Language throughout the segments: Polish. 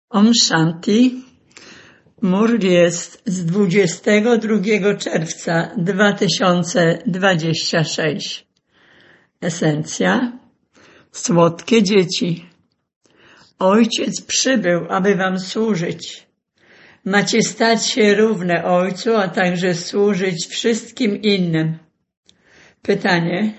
Om Shanti. Mur jest z 22 czerwca 2026. Esencja. Słodkie dzieci. Ojciec przybył, aby wam służyć. Macie stać się równe Ojcu, a także służyć wszystkim innym. Pytanie.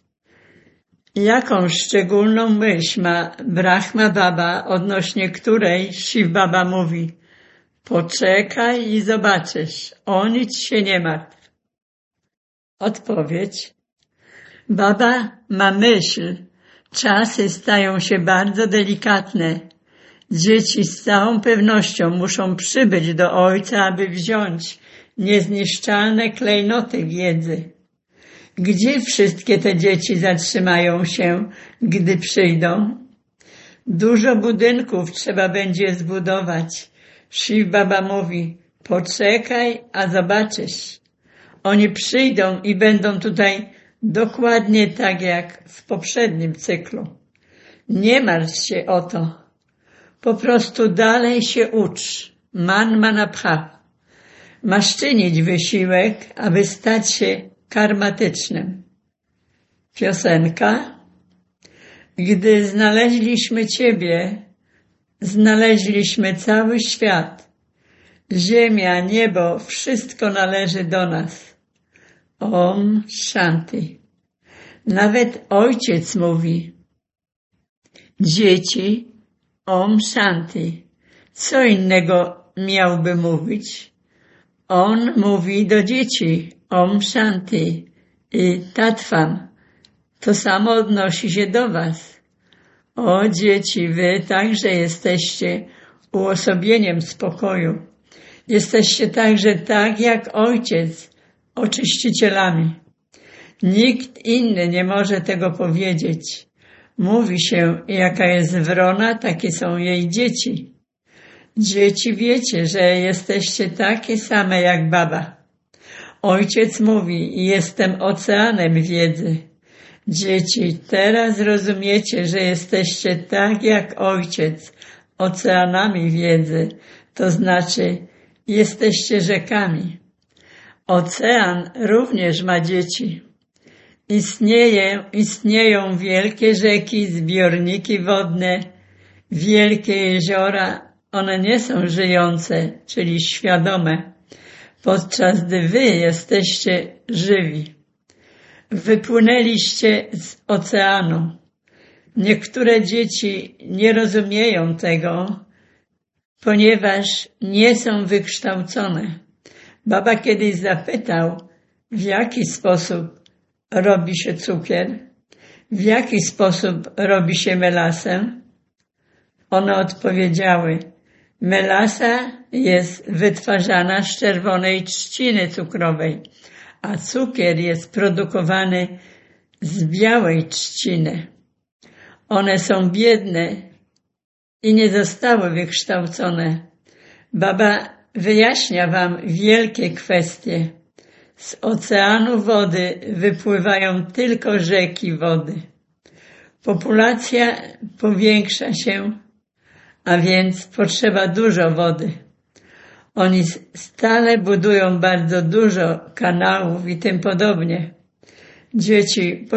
Jaką szczególną myśl ma Brahma Baba, odnośnie której Shiv Baba mówi: poczekaj i zobaczysz, o nic się nie martw? Odpowiedź. Baba ma myśl, czasy stają się bardzo delikatne. Dzieci z całą pewnością muszą przybyć do Ojca, aby wziąć niezniszczalne klejnoty wiedzy. Gdzie wszystkie te dzieci zatrzymają się, gdy przyjdą? Dużo budynków trzeba będzie zbudować. Shiv Baba mówi: poczekaj, a zobaczysz. Oni przyjdą i będą tutaj dokładnie tak jak w poprzednim cyklu. Nie martw się o to. Po prostu dalej się ucz. Man manabha. Masz czynić wysiłek, aby stać się karmatycznym. Piosenka. Gdy znaleźliśmy Ciebie, znaleźliśmy cały świat. Ziemia, niebo, wszystko należy do nas. Om Shanti. Nawet Ojciec mówi: dzieci, Om Shanti. Co innego miałby mówić? On mówi do dzieci: Om Shanti i Tatvam. To samo odnosi się do was. O dzieci, wy także jesteście uosobieniem spokoju. Jesteście także tak jak Ojciec, oczyścicielami. Nikt inny nie może tego powiedzieć. Mówi się, jaka jest wrona, takie są jej dzieci. Dzieci, wiecie, że jesteście takie same jak Baba. Ojciec mówi: jestem oceanem wiedzy. Dzieci, teraz rozumiecie, że jesteście tak jak Ojciec, oceanami wiedzy, to znaczy jesteście rzekami. Ocean również ma dzieci. Istnieją wielkie rzeki, zbiorniki wodne, wielkie jeziora. One nie są żyjące, czyli świadome, podczas gdy wy jesteście żywi. Wypłynęliście z oceanu. Niektóre dzieci nie rozumieją tego, ponieważ nie są wykształcone. Baba kiedyś zapytał, w jaki sposób robi się cukier, w jaki sposób robi się melasę. One odpowiedziały: melasa jest wytwarzana z czerwonej trzciny cukrowej, a cukier jest produkowany z białej trzciny. One są biedne i nie zostały wykształcone. Baba wyjaśnia wam wielkie kwestie. Z oceanu wody wypływają tylko rzeki wody. Populacja powiększa się, a więc potrzeba dużo wody. Oni stale budują bardzo dużo kanałów i tym podobnie. Dzieci,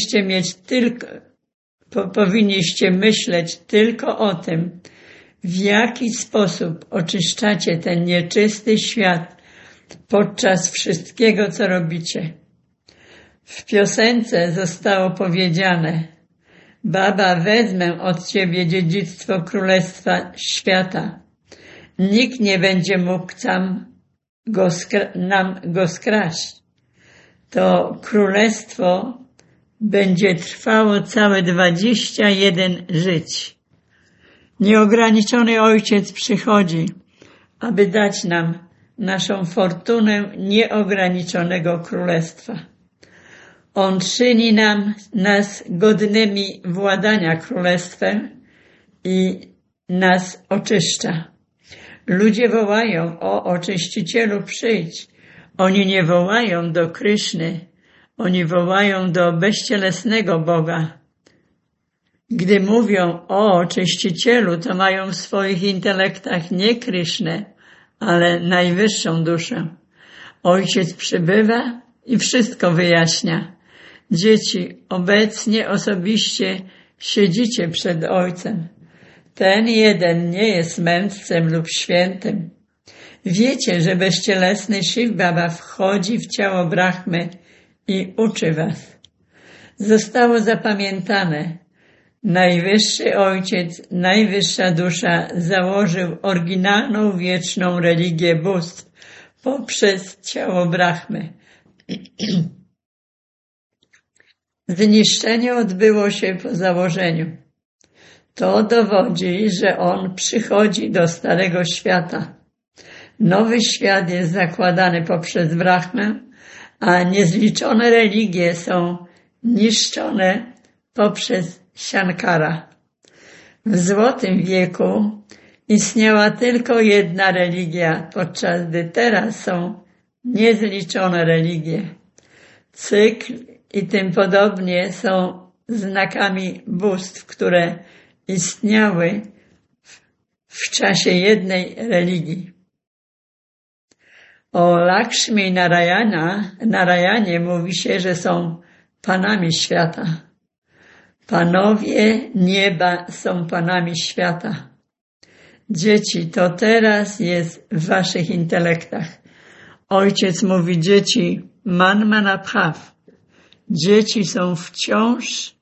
powinniście myśleć tylko o tym, w jaki sposób oczyszczacie ten nieczysty świat podczas wszystkiego, co robicie. W piosence zostało powiedziane: Baba, wezmę od ciebie dziedzictwo Królestwa Świata. Nikt nie będzie mógł nam go skraść. To królestwo będzie trwało całe 21 żyć. Nieograniczony Ojciec przychodzi, aby dać nam naszą fortunę nieograniczonego królestwa. On czyni nas godnymi władania królestwem i nas oczyszcza. Ludzie wołają: o oczyścicielu, przyjdź. Oni nie wołają do Kryszny, oni wołają do bezcielesnego Boga. Gdy mówią o oczyścicielu, to mają w swoich intelektach nie Krysznę, ale najwyższą duszę. Ojciec przybywa i wszystko wyjaśnia. Dzieci, obecnie osobiście siedzicie przed Ojcem. Ten jeden nie jest mędrcem lub świętym. Wiecie, że bezcielesny Shiv Baba wchodzi w ciało Brahmy i uczy was. Zostało zapamiętane. Najwyższy Ojciec, najwyższa dusza założył oryginalną wieczną religię bóstw poprzez ciało Brahmy. Zniszczenie odbyło się po założeniu. To dowodzi, że on przychodzi do Starego Świata. Nowy świat jest zakładany poprzez Brahmę, a niezliczone religie są niszczone poprzez Shankara. W Złotym Wieku istniała tylko jedna religia, podczas gdy teraz są niezliczone religie. Cykl i tym podobnie są znakami bóstw, które istniały w czasie jednej religii. O Lakshmi i Narayanie mówi się, że są panami świata. Panowie nieba są panami świata. Dzieci, to teraz jest w waszych intelektach. Ojciec mówi, dzieci, man mana bhav. Dzieci są wciąż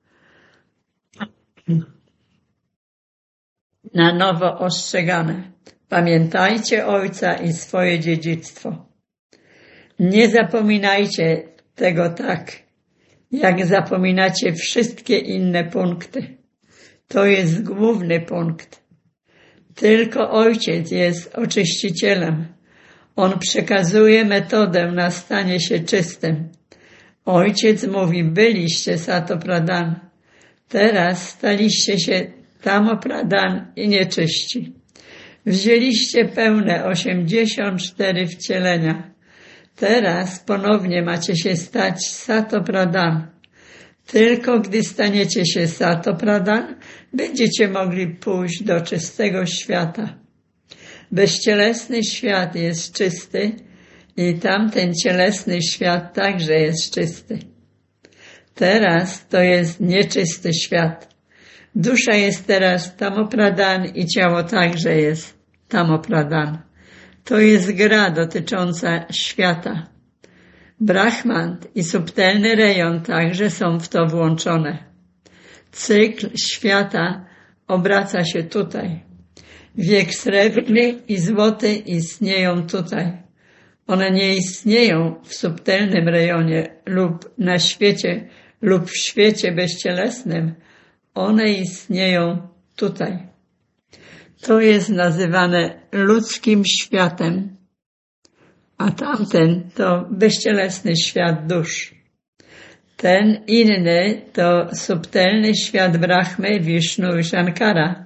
na nowo ostrzegane. Pamiętajcie Ojca i swoje dziedzictwo. Nie zapominajcie tego tak, jak zapominacie wszystkie inne punkty. To jest główny punkt. Tylko Ojciec jest oczyścicielem. On przekazuje metodę na stanie się czystym. Ojciec mówi, byliście Satopradhan. Teraz staliście się Tamopradhan i nieczyści. Wzięliście pełne 84 wcielenia. Teraz ponownie macie się stać Satopradhan. Tylko gdy staniecie się Satopradhan, będziecie mogli pójść do czystego świata. Bezcielesny świat jest czysty i tamten cielesny świat także jest czysty. Teraz to jest nieczysty świat. Dusza jest teraz Tamopradhan i ciało także jest Tamopradhan. To jest gra dotycząca świata. Brahman i subtelny rejon także są w to włączone. Cykl świata obraca się tutaj. Wiek srebrny i złoty istnieją tutaj. One nie istnieją w subtelnym rejonie lub na świecie, lub w świecie bezcielesnym. One istnieją tutaj. To jest nazywane ludzkim światem, a tamten to bezcielesny świat dusz. Ten inny to subtelny świat Brahmy, Wisznu i Shankara.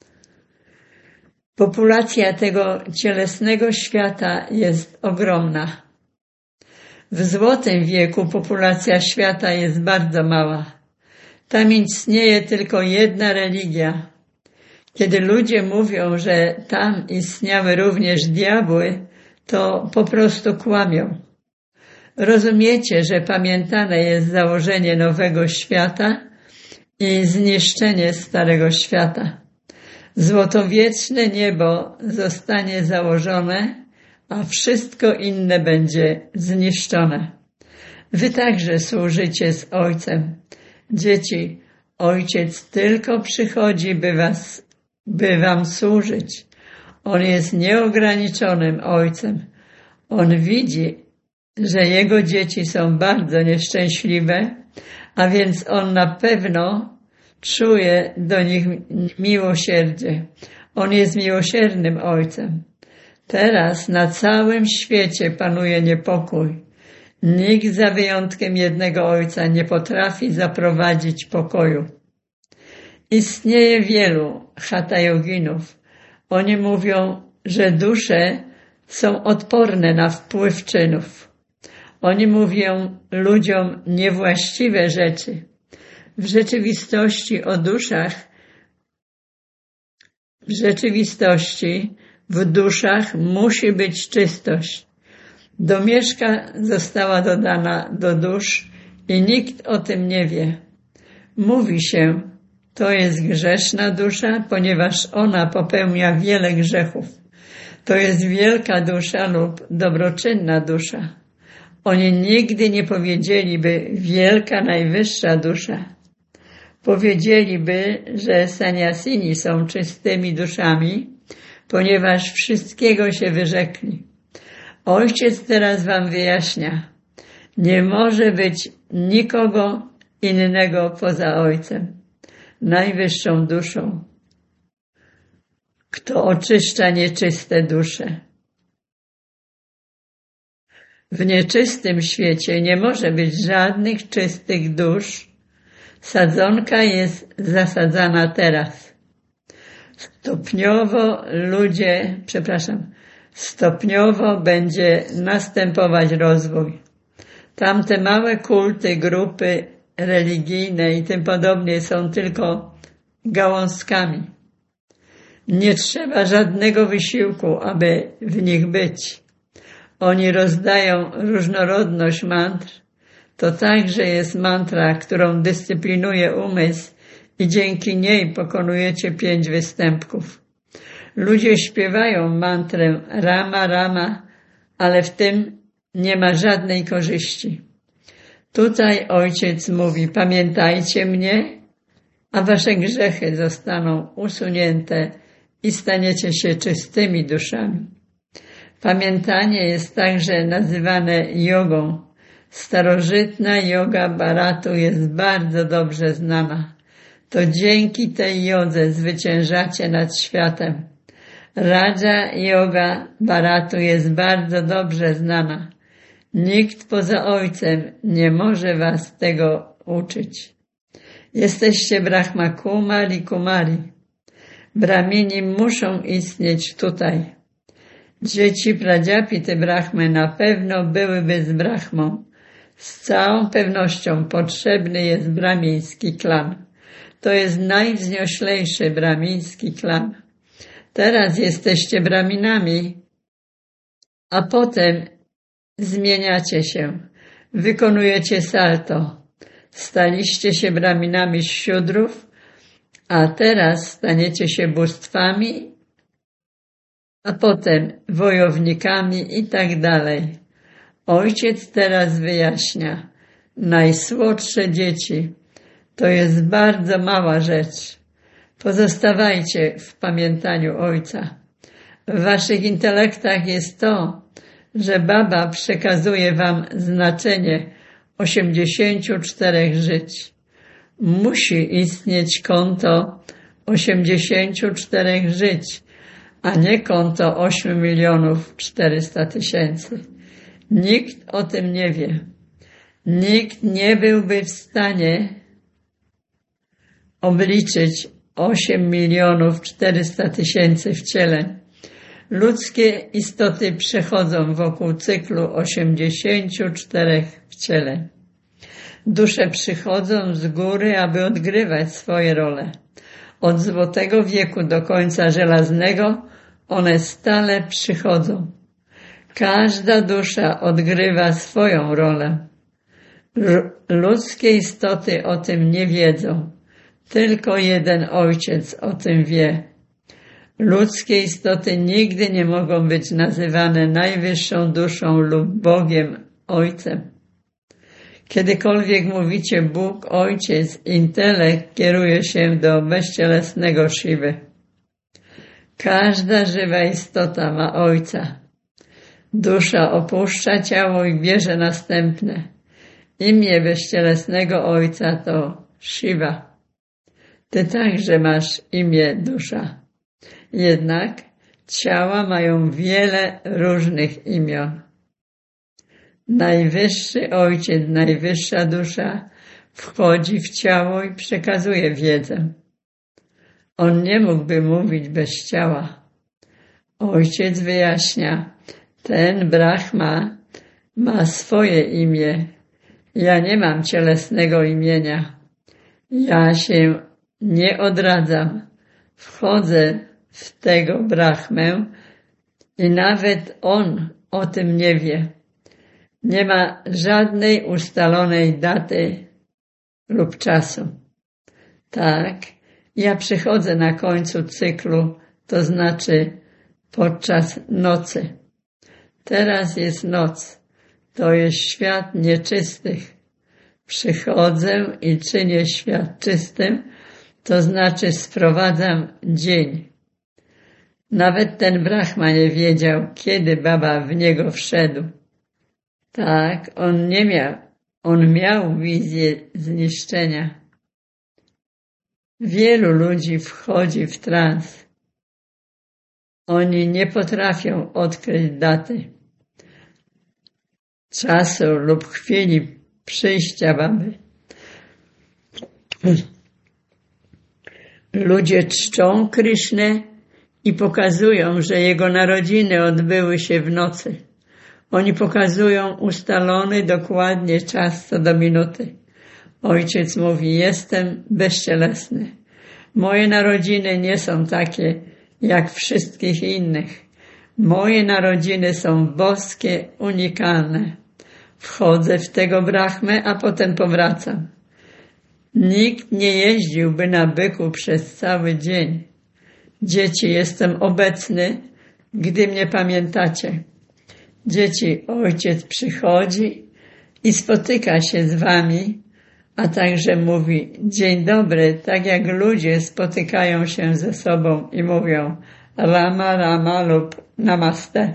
Populacja tego cielesnego świata jest ogromna. W Złotym Wieku populacja świata jest bardzo mała. Tam istnieje tylko jedna religia. Kiedy ludzie mówią, że tam istniały również diabły, to po prostu kłamią. Rozumiecie, że pamiętane jest założenie nowego świata i zniszczenie starego świata. Złotowieczne niebo zostanie założone, a wszystko inne będzie zniszczone. Wy także służycie z Ojcem. Dzieci, Ojciec tylko przychodzi, by wam służyć. On jest nieograniczonym Ojcem. On widzi, że Jego dzieci są bardzo nieszczęśliwe, a więc On na pewno czuje do nich miłosierdzie. On jest miłosiernym Ojcem. Teraz na całym świecie panuje niepokój. Nikt za wyjątkiem jednego Ojca nie potrafi zaprowadzić pokoju. Istnieje wielu hatha yoginów. Oni mówią, że dusze są odporne na wpływ czynów. Oni mówią ludziom niewłaściwe rzeczy. W rzeczywistości w duszach musi być czystość. Domieszka została dodana do dusz i nikt o tym nie wie. Mówi się, to jest grzeszna dusza, ponieważ ona popełnia wiele grzechów. To jest wielka dusza lub dobroczynna dusza. Oni nigdy nie powiedzieliby wielka, najwyższa dusza. Powiedzieliby, że saniasini są czystymi duszami, ponieważ wszystkiego się wyrzekli. Ojciec teraz wam wyjaśnia. Nie może być nikogo innego poza Ojcem, najwyższą duszą, kto oczyszcza nieczyste dusze. W nieczystym świecie nie może być żadnych czystych dusz. Sadzonka jest zasadzana teraz. Stopniowo będzie następować rozwój. Tamte małe kulty, grupy religijne i tym podobnie są tylko gałązkami. Nie trzeba żadnego wysiłku, aby w nich być. Oni rozdają różnorodność mantr. To także jest mantra, którą dyscyplinuje umysł i dzięki niej pokonujecie 5 występków. Ludzie śpiewają mantrę Rama, Rama, ale w tym nie ma żadnej korzyści. Tutaj Ojciec mówi, pamiętajcie mnie, a wasze grzechy zostaną usunięte i staniecie się czystymi duszami. Pamiętanie jest także nazywane jogą. Starożytna joga Bharatu jest bardzo dobrze znana. To dzięki tej jodze zwyciężacie nad światem. Raja Yoga Bharatu jest bardzo dobrze znana. Nikt poza Ojcem nie może was tego uczyć. Jesteście Brahma Kumari Kumari. Brahmini muszą istnieć tutaj. Dzieci Pradziapity Brahmy na pewno byłyby z Brahmą. Z całą pewnością potrzebny jest brahmiński klan. To jest najwznioślejszy brahmiński klan. Teraz jesteście Brahminami, a potem zmieniacie się, wykonujecie salto. Staliście się Brahminami z Siudrów, a teraz staniecie się bóstwami, a potem wojownikami i tak dalej. Ojciec teraz wyjaśnia, najsłodsze dzieci, to jest bardzo mała rzecz. Pozostawajcie w pamiętaniu Ojca. W waszych intelektach jest to, że Baba przekazuje wam znaczenie 84 żyć. Musi istnieć konto 84 żyć, a nie konto 8 400 000. Nikt o tym nie wie. Nikt nie byłby w stanie obliczyć 8 400 000 wcieleń. Ludzkie istoty przechodzą wokół cyklu 84 wcieleń. Dusze przychodzą z góry, aby odgrywać swoje role. Od złotego wieku do końca żelaznego one stale przychodzą. Każda dusza odgrywa swoją rolę. Ludzkie istoty o tym nie wiedzą. Tylko jeden Ojciec o tym wie. Ludzkie istoty nigdy nie mogą być nazywane najwyższą duszą lub Bogiem, Ojcem. Kiedykolwiek mówicie Bóg, Ojciec, intelekt kieruje się do bezcielesnego Siwy. Każda żywa istota ma Ojca. Dusza opuszcza ciało i bierze następne. Imię bezcielesnego Ojca to Shiva. Ty także masz imię dusza. Jednak ciała mają wiele różnych imion. Najwyższy Ojciec, najwyższa dusza wchodzi w ciało i przekazuje wiedzę. On nie mógłby mówić bez ciała. Ojciec wyjaśnia, ten Brahma ma swoje imię. Ja nie mam cielesnego imienia. Ja się nie odradzam. Wchodzę w tego Brahmę i nawet on o tym nie wie. Nie ma żadnej ustalonej daty lub czasu. Tak, ja przychodzę na końcu cyklu, to znaczy podczas nocy. Teraz jest noc, to jest świat nieczystych. Przychodzę i czynię świat czystym, to znaczy sprowadzam dzień. Nawet ten Brahma nie wiedział, kiedy Baba w niego wszedł. Tak, on miał wizję zniszczenia. Wielu ludzi wchodzi w trans. Oni nie potrafią odkryć daty, czasu lub chwili przyjścia Baby. Ludzie czczą Krisznę i pokazują, że jego narodziny odbyły się w nocy. Oni pokazują ustalony dokładnie czas co do minuty. Ojciec mówi, jestem bezcielesny. Moje narodziny nie są takie jak wszystkich innych. Moje narodziny są boskie, unikalne. Wchodzę w tego Brahmę, a potem powracam. Nikt nie jeździłby na byku przez cały dzień. Dzieci, jestem obecny, gdy mnie pamiętacie. Dzieci, ojciec przychodzi i spotyka się z wami, a także mówi dzień dobry, tak jak ludzie spotykają się ze sobą i mówią Rama, Rama lub Namaste.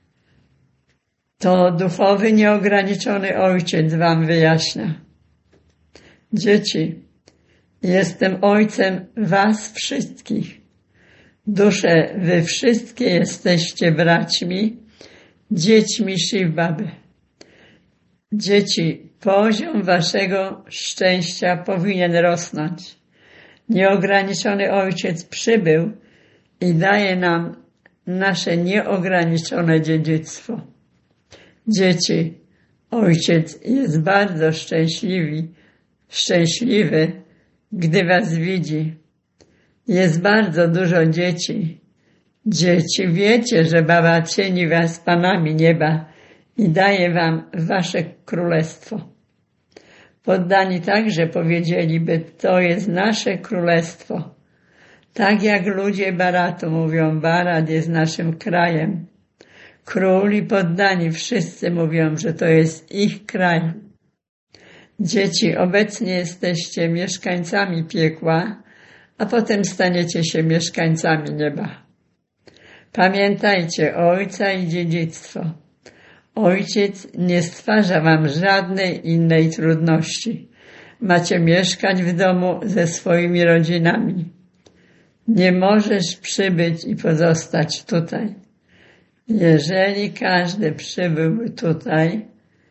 To duchowy, nieograniczony ojciec wam wyjaśnia. Dzieci, jestem ojcem was wszystkich. Dusze, wy wszystkie jesteście braćmi, dziećmi Shiv Baby. Dzieci, poziom waszego szczęścia powinien rosnąć. Nieograniczony ojciec przybył i daje nam nasze nieograniczone dziedzictwo. Dzieci, ojciec jest bardzo szczęśliwy, gdy was widzi. Jest bardzo dużo dzieci. Dzieci, wiecie, że Baba czyni was panami nieba i daje wam wasze królestwo. Poddani także powiedzieliby, to jest nasze królestwo. Tak jak ludzie Bharatu mówią, Bharat jest naszym krajem. Król i poddani wszyscy mówią, że to jest ich kraj. Dzieci, obecnie jesteście mieszkańcami piekła, a potem staniecie się mieszkańcami nieba. Pamiętajcie ojca i dziedzictwo. Ojciec nie stwarza wam żadnej innej trudności. Macie mieszkać w domu ze swoimi rodzinami. Nie możesz przybyć i pozostać tutaj. Jeżeli każdy przybyłby tutaj,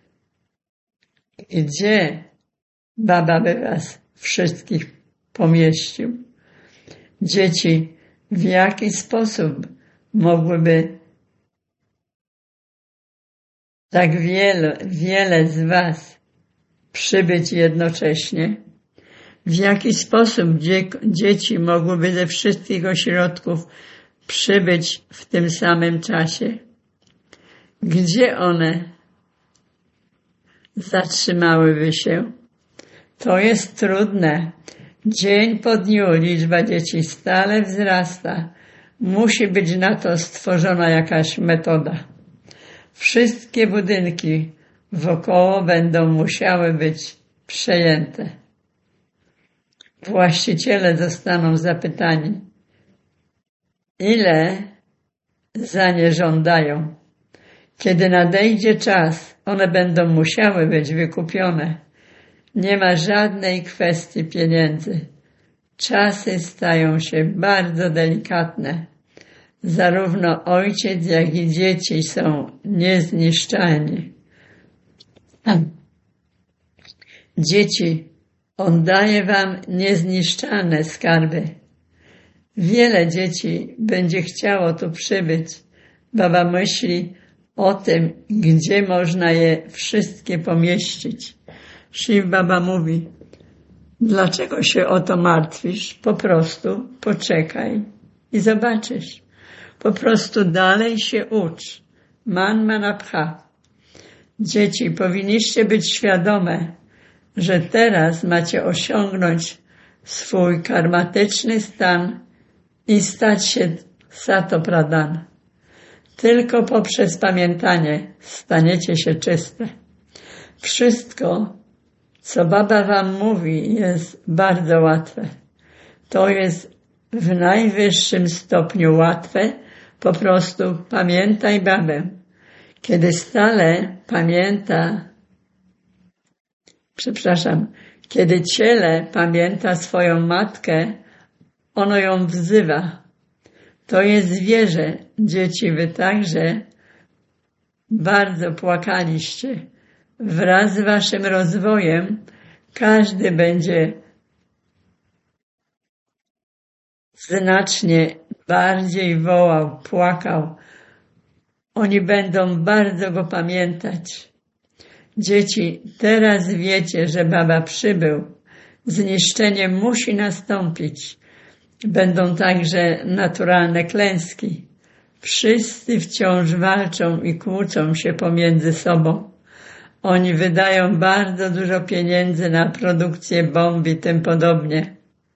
gdzie Baba by was wszystkich pomieścił? Dzieci, w jaki sposób mogłyby tak wiele z was przybyć jednocześnie? W jaki sposób dzieci mogłyby ze wszystkich ośrodków przybyć w tym samym czasie? Gdzie one zatrzymałyby się? To jest trudne. Dzień po dniu liczba dzieci stale wzrasta. Musi być na to stworzona jakaś metoda. Wszystkie budynki wokoło będą musiały być przejęte. Właściciele zostaną zapytani, ile za nie żądają. Kiedy nadejdzie czas, one będą musiały być wykupione. Nie ma żadnej kwestii pieniędzy. Czasy stają się bardzo delikatne. Zarówno ojciec, jak i dzieci są niezniszczalni. Dzieci, on daje wam niezniszczalne skarby. Wiele dzieci będzie chciało tu przybyć. Baba myśli o tym, gdzie można je wszystkie pomieścić. Shiv Baba mówi, Dlaczego się o to martwisz? Po prostu poczekaj i zobaczysz. Po prostu dalej się ucz. Man manapcha. Dzieci, powinniście być świadome, że teraz macie osiągnąć swój karmatyczny stan i stać się Satopradhan. Tylko poprzez pamiętanie staniecie się czyste. Wszystko, co Baba wam mówi, jest bardzo łatwe. To jest w najwyższym stopniu łatwe. Po prostu pamiętaj Babę. Kiedy stale kiedy ciele pamięta swoją matkę, ono ją wzywa. To jest zwierzę. Dzieci, wy także bardzo płakaliście. Wraz z waszym rozwojem każdy będzie znacznie bardziej wołał, płakał. Oni będą bardzo go pamiętać. Dzieci, teraz wiecie, że Baba przybył. Zniszczenie musi nastąpić. Będą także naturalne klęski. Wszyscy wciąż walczą i kłócą się pomiędzy sobą. Oni wydają bardzo dużo pieniędzy na produkcję bomb i tym podobnie.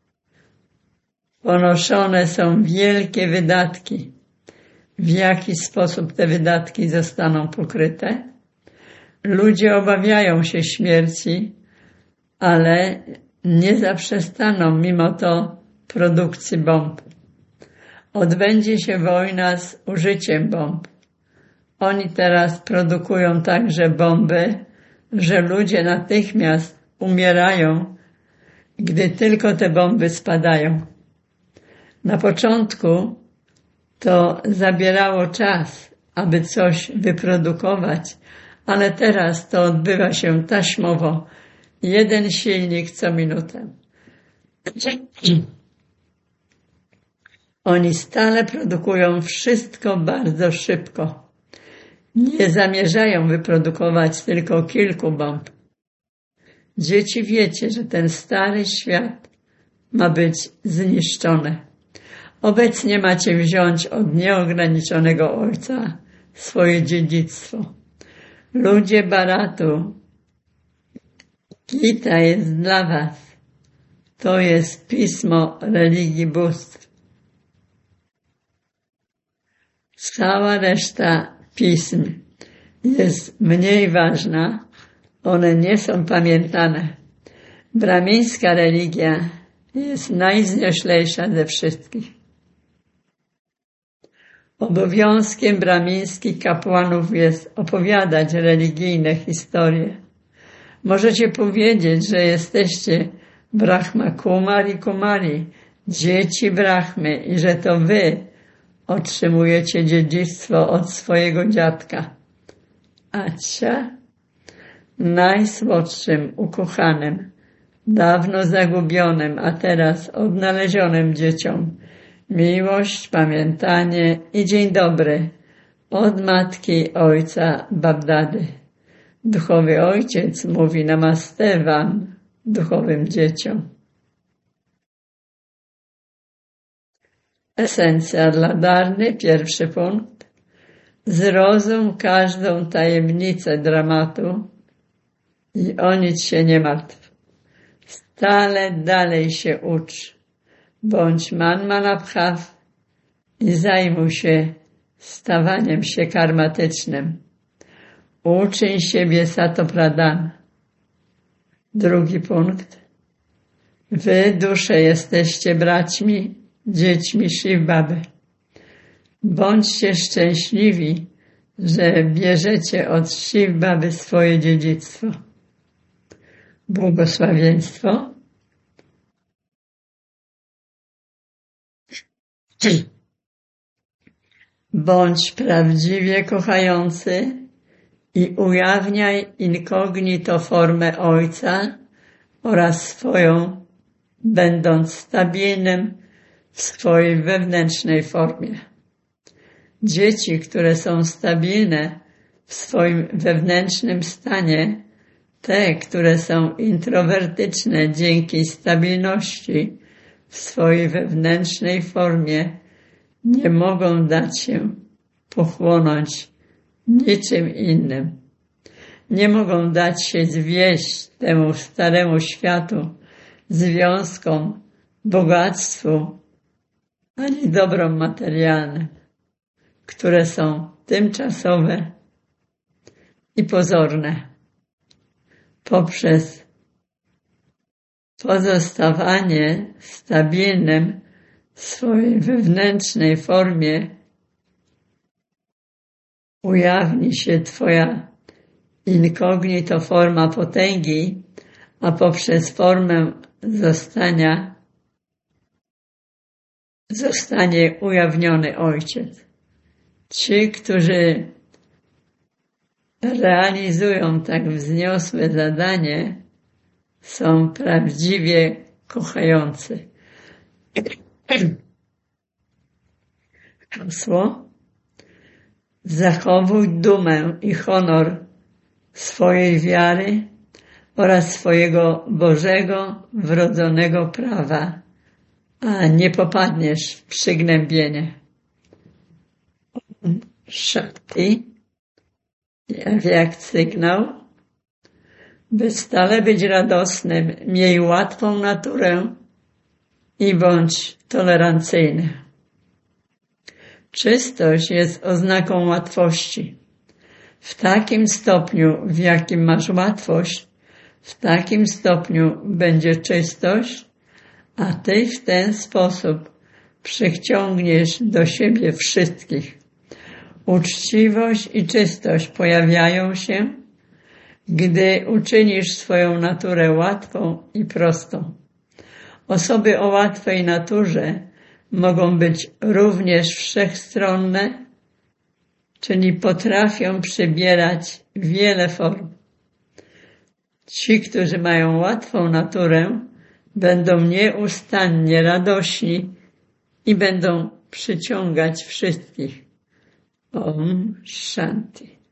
Ponoszone są wielkie wydatki. W jaki sposób te wydatki zostaną pokryte? Ludzie obawiają się śmierci, ale nie zaprzestaną mimo to produkcji bomb. Odbędzie się wojna z użyciem bomb. Oni teraz produkują także bomby, że ludzie natychmiast umierają, gdy tylko te bomby spadają. Na początku to zabierało czas, aby coś wyprodukować, ale teraz to odbywa się taśmowo. 1 silnik co minutę. Oni stale produkują wszystko bardzo szybko. Nie zamierzają wyprodukować tylko kilku bomb. Dzieci, wiecie, że ten stary świat ma być zniszczony. Obecnie macie wziąć od nieograniczonego Ojca swoje dziedzictwo. Ludzie Bharatu, Gita jest dla was. To jest pismo religii bóstw. Cała reszta pism jest mniej ważna. One nie są pamiętane. Brahmińska religia jest najznioślejsza ze wszystkich. Obowiązkiem brahmińskich kapłanów jest opowiadać religijne historie. Możecie powiedzieć, że jesteście Brahma Kumari, dzieci Brahmy i że to wy otrzymujecie dziedzictwo od swojego dziadka. Acia, najsłodszym, ukochanym, dawno zagubionym, a teraz odnalezionym dzieciom miłość, pamiętanie i dzień dobry od matki ojca Babdady. Duchowy ojciec mówi namaste wam, duchowym dzieciom. Esencja dla Dharny, 1. punkt. Zrozum każdą tajemnicę dramatu i o nic się nie martw. Stale dalej się ucz. Bądź manmanabhav i zajmuj się stawaniem się karmatycznym. Uczyń siebie Satopradhan. 2. punkt. Wy, dusze, jesteście braćmi, dziećmi Shiv Baby. Bądźcie szczęśliwi, że bierzecie od Shiv Baby swoje dziedzictwo. Błogosławieństwo. Bądź prawdziwie kochający i ujawniaj incognito formę Ojca oraz swoją, będąc stabilnym w swojej wewnętrznej formie. Dzieci, które są stabilne w swoim wewnętrznym stanie, Te, które są introwertyczne dzięki stabilności w swojej wewnętrznej formie, nie mogą dać się pochłonąć niczym innym. Nie mogą dać się zwieść temu staremu światu, związkom, bogactwu, ani dobrom materialnym, które są tymczasowe i pozorne. Poprzez pozostawanie stabilnym w swojej wewnętrznej formie ujawni się Twoja incognito forma potęgi, a poprzez formę zostanie ujawniony Ojciec. Ci, którzy realizują tak wzniosłe zadanie, są prawdziwie kochający. Hasło: zachowuj dumę i honor swojej wiary oraz swojego Bożego wrodzonego prawa, a nie popadniesz w przygnębienie. Shakti, jak sygnał, by stale być radosnym, miej łatwą naturę i bądź tolerancyjny. Czystość jest oznaką łatwości. W takim stopniu, w jakim masz łatwość, w takim stopniu będzie czystość, a ty w ten sposób przyciągniesz do siebie wszystkich. Uczciwość i czystość pojawiają się, gdy uczynisz swoją naturę łatwą i prostą. Osoby o łatwej naturze mogą być również wszechstronne, czyli potrafią przybierać wiele form. Ci, którzy mają łatwą naturę, będą nieustannie radośni i będą przyciągać wszystkich. Om Shanti.